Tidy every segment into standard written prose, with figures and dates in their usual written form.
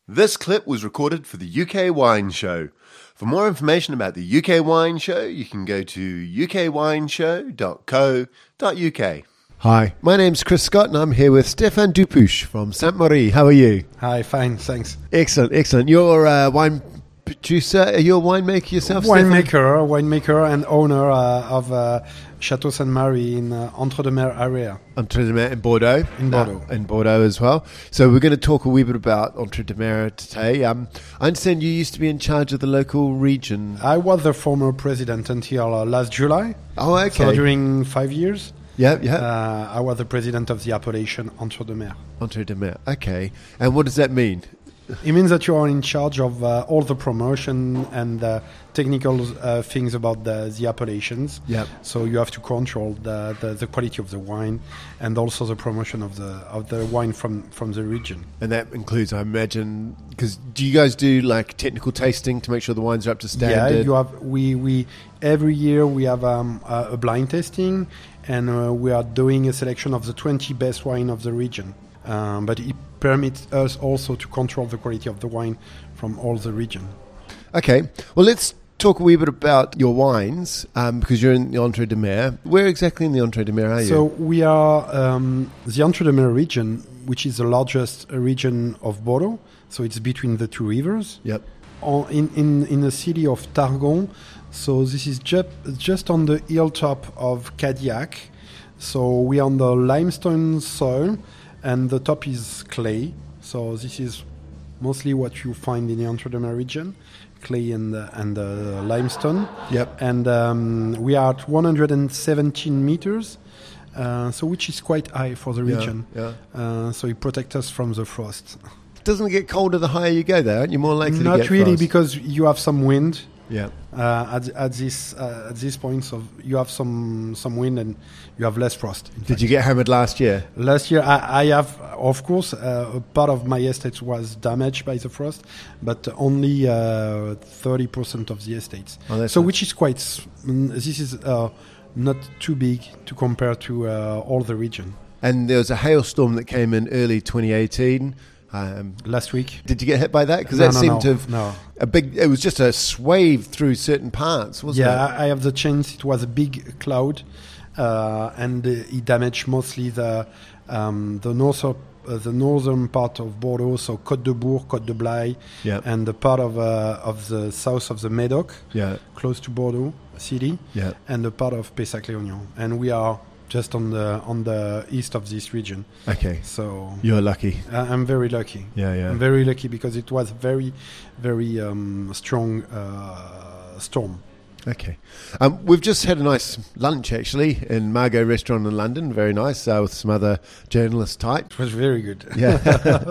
This clip was recorded for the UK Wine Show. For more information about the UK Wine Show, you can go to ukwineshow.co.uk. Hi, my name's Chris Scott and I'm here with Stéphane Dupuche from Sainte-Marie. How are you? Hi, fine, thanks. Excellent, excellent. You're a wine producer, are you a winemaker yourself, Winemaker and owner of Château Sainte-Marie in Entre-deux-Mers area. Entre-deux-Mers in Bordeaux. In Bordeaux. In Bordeaux as well. So we're going to talk a wee bit about Entre-deux-Mers today. I understand you used to be in charge of the local region. I was the former president until last July. Oh, okay. So during 5 years. Yeah. I was the president of the appellation Entre-deux-Mers. Entre-deux-Mers, okay. And what does that mean? It means that you are in charge of all the promotion and technical things about the appellations. Yep. So you have to control the quality of the wine and also the promotion of the wine from the region. And that includes, I imagine, because do you guys do like technical tasting to make sure the wines are up to standard? Yeah, you have. We every year we have a blind tasting, and we are doing a selection of the 20 best wine of the region. But it permits us also to control the quality of the wine from all the region. Okay, well, let's talk a wee bit about your wines, because you're in the Entre-deux-Mers. Where exactly in the Entre-deux-Mers are you? So we are the Entre-deux-Mers region, which is the largest region of Bordeaux. So it's between the two rivers. Yep. In the city of Targon. So this is just on the hilltop of Cadillac. So we are on the limestone soil, and the top is clay. So this is mostly what you find in the Entre-deux-Mers region, clay and limestone. Yep. And we are at 117 meters, so which is quite high for the region. Yeah. So it protects us from the frost. Doesn't it get colder the higher you go there? Aren't you more likely to get Not really, frost? because you have some wind. Yeah. At this point, so you have some wind and you have less frost. Did you get hammered last year? Last year, I have, of course, a part of my estate was damaged by the frost, but only 30% of the estates. Oh, so, which is quite. This is not too big to compare to all the region. And there was a hailstorm that came in early 2018. Last week. Did you get hit by that? Because No, that seemed to have a big. It was just a swave through certain parts, wasn't it? Yeah, I have the chance. It was a big cloud, and it damaged mostly the northern part of Bordeaux, so Côte de Bourg, Côte de Blaye, and the part of the south of the Médoc, close to Bordeaux city, and the part of Pessac-Léognan. And we are just on the east of this region. Okay. So you're lucky. I'm very lucky. Yeah. I'm very lucky because it was very, very strong storm. Okay. We've just had a nice lunch, actually, in Margot Restaurant in London. Very nice, with some other journalist type. It was very good. Yeah.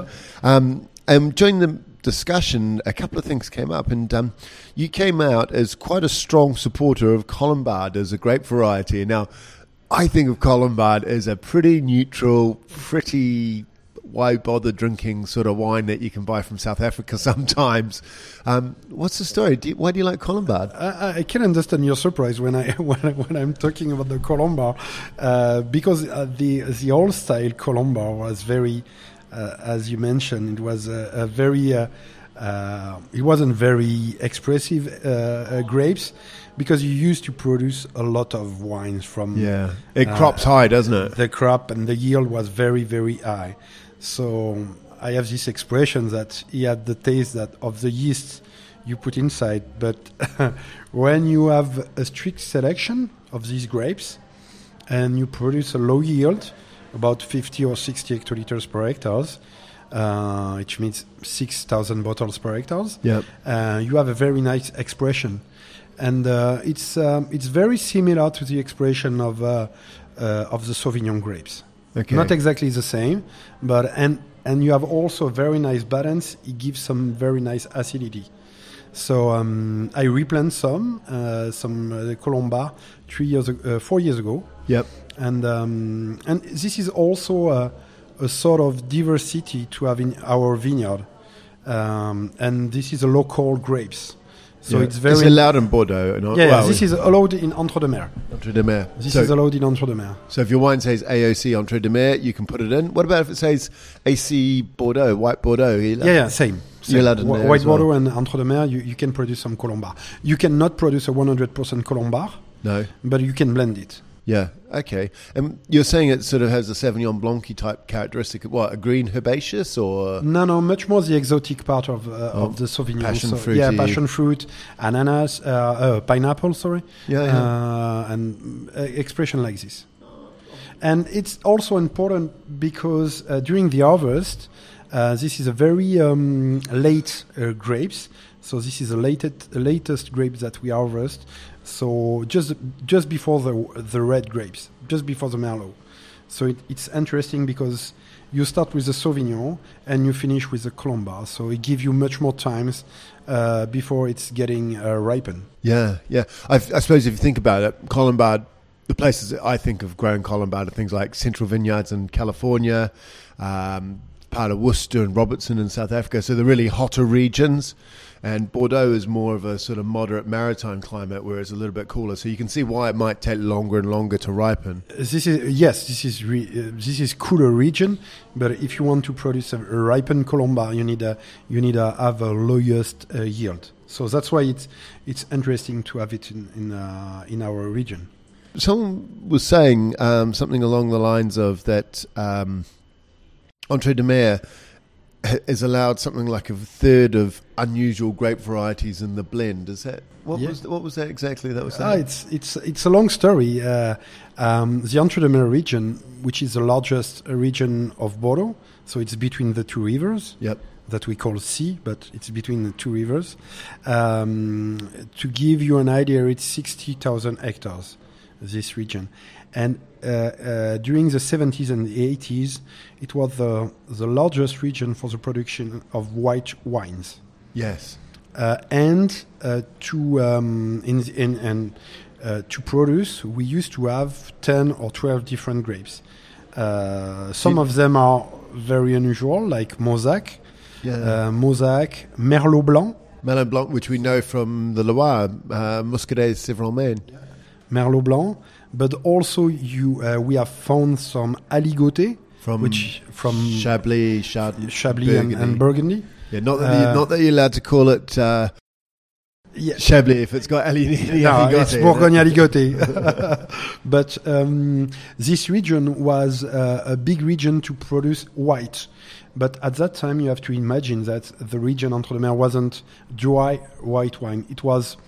During the discussion, a couple of things came up, and you came out as quite a strong supporter of Colombard as a grape variety. Now, I think of Colombard as a pretty neutral, pretty why bother drinking sort of wine that you can buy from South Africa sometimes. What's the story? Why do you like Colombard? I can understand your surprise when I'm talking about the Colombard, because the old style Colombard was very, as you mentioned, it was a very. It wasn't very expressive grapes, because you used to produce a lot of wines from. Yeah, it crops high, doesn't it? The crop and the yield was very, very high. So I have this expression that he had the taste of the yeast you put inside. But when you have a strict selection of these grapes and you produce a low yield, about 50 or 60 hectoliters per hectare, which means 6,000 bottles per hectare, you have a very nice expression. And it's very similar to the expression of the Sauvignon grapes. Okay. Not exactly the same, but and you have also a very nice balance. It gives some very nice acidity. So I replanted some Colombard 4 years ago. Yep. And this is also a sort of diversity to have in our vineyard. And this is a local grapes. So it's very... It's allowed in Bordeaux. This is allowed in Entre-deux-Mers. Entre-deux-Mers. This is allowed in Entre-deux-Mers. So if your wine says AOC Entre-deux-Mers, you can put it in. What about if it says AC Bordeaux, White Bordeaux? Same. You're allowed in there White as well. Bordeaux and Entre-deux-Mers, you can produce some Colombard. You cannot produce a 100% Colombard, No. but you can blend it. Yeah, okay. And you're saying it sort of has a Sauvignon Blanc type characteristic. What, a green herbaceous or? No, much more the exotic part of the Sauvignon. Passion fruity. Yeah, passion fruit, ananas, pineapple, sorry. And expression like this. And it's also important because during the harvest, this is a very late grapes. So this is the latest grapes that we harvest. So just before the red grapes, just before the Merlot. So it's interesting because you start with the Sauvignon and you finish with the Colombard. So it gives you much more times before it's getting ripened. Yeah. I suppose if you think about it, Colombard, the places that I think of growing Colombard are things like Central Vineyards in California, part of Worcester and Robertson in South Africa. So the really hotter regions. And Bordeaux is more of a sort of moderate maritime climate, where it's a little bit cooler. So you can see why it might take longer and longer to ripen. This is cooler region, but if you want to produce a ripened Colombard, you need to have a lowest yield. So that's why it's interesting to have it in our region. Someone was saying something along the lines of that Entre-deux-Mers is allowed something like a third of unusual grape varieties in the blend. Is that what was that exactly that was saying? It's a long story. The Entre-deux-Mers region, which is the largest region of Bordeaux, so it's between the two rivers. Yep. That we call sea, but it's between the two rivers. To give you an idea, it's 60,000 hectares, this region. And during the 70s and the 80s, it was the largest region for the production of white wines. Yes. To produce, we used to have 10 or 12 different grapes. Some of them are very unusual, like Mauzac, Mauzac, Merlot Blanc. Merlot Blanc, which we know from the Loire, Muscadet, Sévran-Maine. Merlot Blanc. But also we have found some aligoté from Chablis and Burgundy. Yeah, not that you're allowed to call it Chablis if it's got aligoté. No, it's Bourgogne aligoté. But this region was a big region to produce white. But at that time, you have to imagine that the region Entre-deux-Mers wasn't dry white wine. It was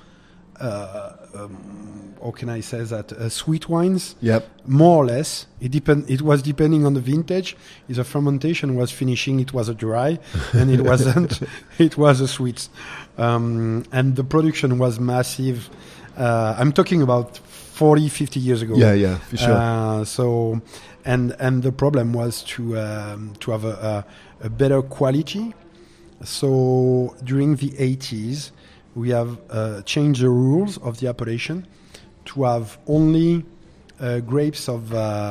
how can I say that? Sweet wines, more or less. It was depending on the vintage. If the fermentation was finishing, it was a dry, and it wasn't. It was a sweet, and the production was massive. I'm talking about 40, 50 years ago. Yeah, for sure. So, and the problem was to have a better quality. So during the 80s, we have changed the rules of the appellation to have only grapes of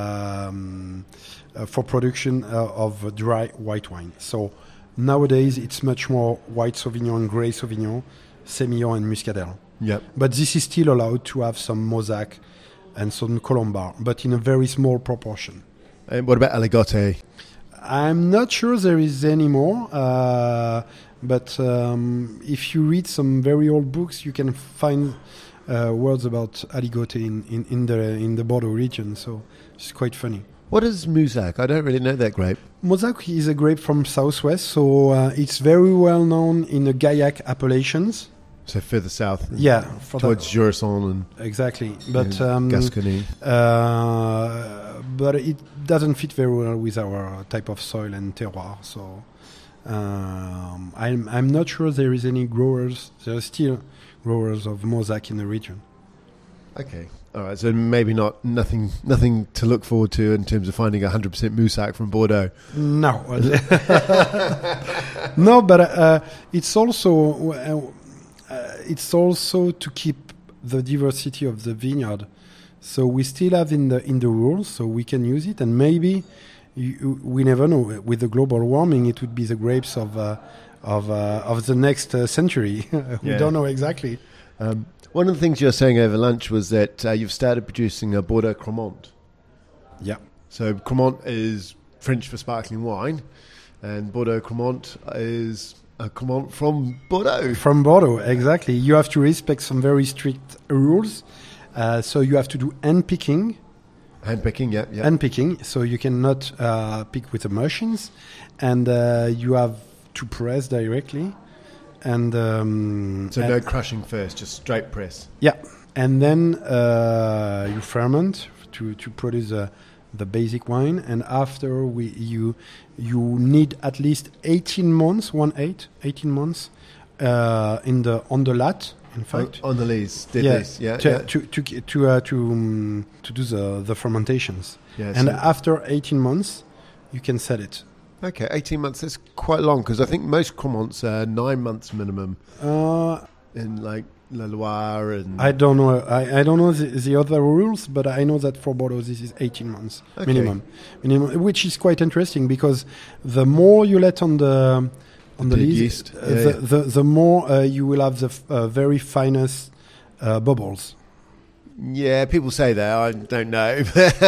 for production of dry white wine. So nowadays it's much more white Sauvignon, grey Sauvignon, Semillon and Muscadel. Yep. But this is still allowed to have some Mauzac and some Colombard, but in a very small proportion. And what about Aligoté? I'm not sure there is any more. But if you read some very old books, you can find words about aligoté in the Bordeaux region. So it's quite funny. What is Mauzac? I don't really know that grape. Mauzac is a grape from southwest, so it's very well known in the Gaillac appellations. So further south. Yeah, towards Jurançon and exactly. But Gascony. But it doesn't fit very well with our type of soil and terroir. So. I'm not sure there is any growers. There are still growers of Mauzac in the region. Okay. All right. So maybe nothing to look forward to in terms of finding 100% Mauzac from Bordeaux. No. No, but it's also to keep the diversity of the vineyard. So we still have in the rules, so we can use it, and maybe. We never know. With the global warming, it would be the grapes of of the next century. We Yeah. don't know exactly. One of the things you were saying over lunch was that you've started producing a Bordeaux Cremant. Yeah. So Cremant is French for sparkling wine, and Bordeaux Cremant is a Cremant from Bordeaux. From Bordeaux, exactly. You have to respect some very strict rules. So you have to do hand picking. Hand picking, yeah. Hand picking. So you cannot pick with the machines, and you have to press directly. And So no crushing first, just straight press. yeah, and then you ferment to produce the basic wine, and after you need at least 18 months, 18 months on the lat. In fact, On the lees, to do the fermentations, Yeah, and so- after 18 months, you can sell it. Okay, 18 months, that's quite long, because I think most Cremants are 9 months minimum in like La Loire and... I don't know. I don't know the other rules, but I know that for Bordeaux this is 18 months Okay. minimum, which is quite interesting because the more you let on the big lees, yeast. the more you will have the very finest bubbles. Yeah, people say that, I don't know.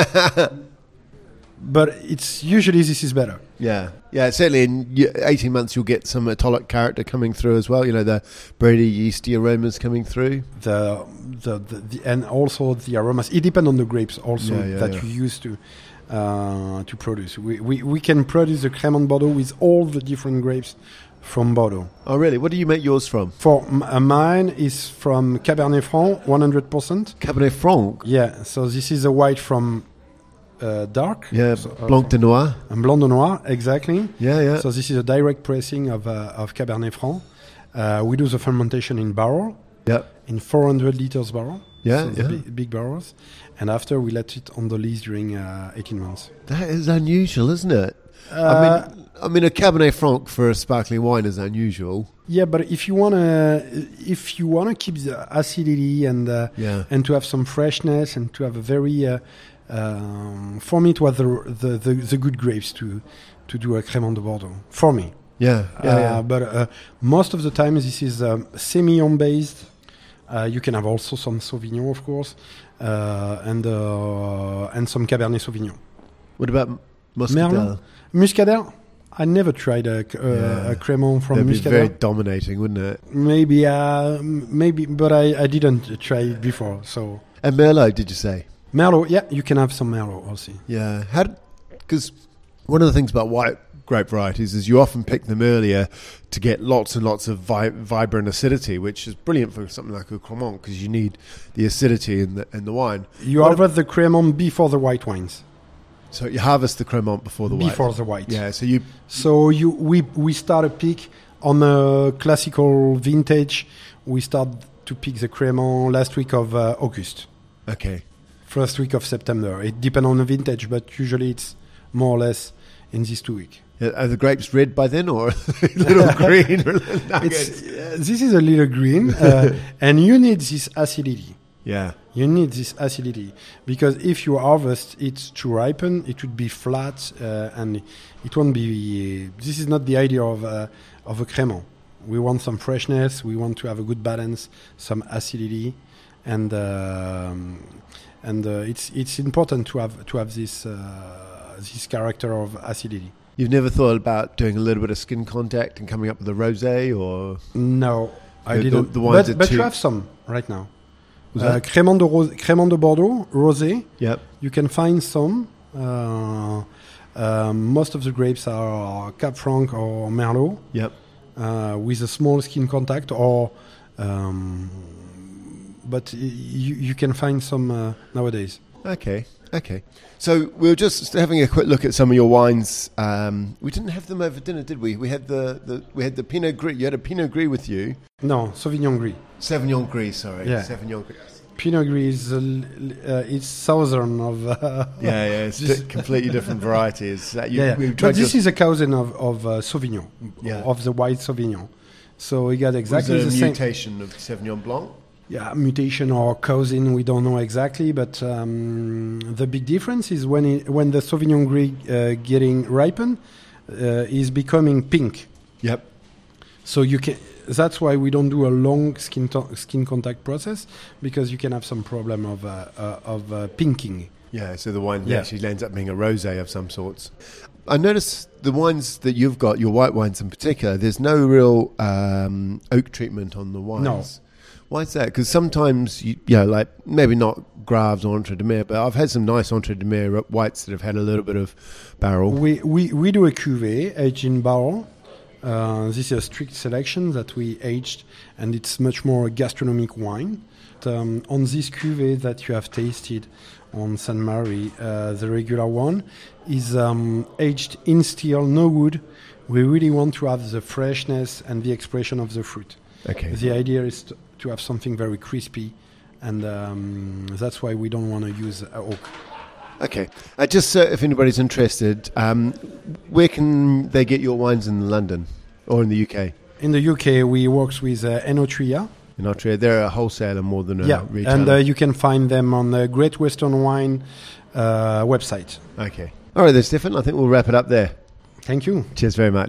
But it's usually this is better. Yeah, certainly in 18 months you'll get some metallic character coming through as well, the bready, yeasty aromas coming through. The and also the aromas. It depends on the grapes also that you use to produce. We can produce the Cremant Bordeaux with all the different grapes from Bordeaux. Oh really? What do you make yours from? For mine is from Cabernet Franc, 100%. Cabernet Franc? Yeah, so this is a white from dark. Yeah, So, Blanc de Noir. and Blanc de Noir, exactly. Yeah. So this is a direct pressing of Cabernet Franc. We do the fermentation in barrel, Yeah. in 400 liters barrel. Yeah, so the yeah. big barrels. And after we let it on the lees during 18 months. That is unusual, isn't it? I mean, a Cabernet Franc for a sparkling wine is unusual. Yeah, but if you wanna keep the acidity and to have some freshness and to have a very for me it was the good grapes to do a Cremant de Bordeaux for me. Yeah. But most of the time this is Semillon based. You can have also some Sauvignon, of course, and some Cabernet Sauvignon. What about Muscadel? Muscadel. I never tried a Cremant from That'd be Muscadel. very dominating, wouldn't it? Maybe, but I didn't try it before. So And Merlot, did you say? Merlot, yeah, you can have some Merlot also. Yeah. Because one of the things about white grape varieties is you often pick them earlier to get lots and lots of vibrant acidity, which is brilliant for something like a Cremant because you need the acidity in the wine. You harvest the Cremant before the white wines. So you harvest the Cremant before the white. Before the white. Yeah. We start a pick on a classical vintage. We start to pick the Cremant last week of August. Okay. First week of September. It depends on the vintage, but usually it's more or less in these 2 weeks. Are the grapes red by then, or a little green? Or This is a little green, and you need this acidity. Yeah. You need this acidity because if you harvest it to ripen, it would be flat and it won't be. This is not the idea of a Cremant. We want some freshness. We want to have a good balance, some acidity, and it's important to have this character of acidity. You've never thought about doing a little bit of skin contact and coming up with a rosé, or No, I The- didn't. the ones that but too- you have some right now. Was that? Cremant de Bordeaux, rosé. Yep. You can find some. Most of the grapes are Cab Franc or Merlot Yep. with a small skin contact, or but you can find some nowadays. Okay. So we were just having a quick look at some of your wines. We didn't have them over dinner, did we? We had the Pinot Gris. You had a Pinot Gris with you. No, Sauvignon Gris. Sauvignon Gris, sorry. Yeah. Sauvignon Gris. Pinot Gris is southern of. Yeah. It's completely different varieties. But this is a cousin of Sauvignon, Yeah. of the white Sauvignon. So we got exactly was the it a same. mutation of Sauvignon Blanc? Yeah, mutation or cousin, we don't know exactly, but the big difference is when the Sauvignon Gris getting ripened, is becoming pink. Yep. So you can. That's why we don't do a long skin contact process, because you can have some problem of pinking. Yeah, so the wine Yeah. actually ends up being a rosé of some sorts. I noticed the wines that you've got, your white wines in particular, there's no real oak treatment on the wines. No. Why is that? Because sometimes, like maybe not Graves or Entre de Mer, but I've had some nice Entre de Mer whites that have had a little bit of barrel. We do a cuvée aged in barrel. This is a strict selection that we aged, and it's much more a gastronomic wine. On this cuvée that you have tasted on Saint Mary, the regular one, is aged in still, no wood. We really want to have the freshness and the expression of the fruit. Okay. The idea is to have something very crispy, and that's why we don't want to use oak. Okay. Just if anybody's interested, where can they get your wines in London or in the UK? In the UK, we work with Enotria. In Austria, they're a wholesaler more than a retailer. And you can find them on the Great Western Wine website. Okay. All right, then, Stefan. I think we'll wrap it up there. Thank you. Cheers very much.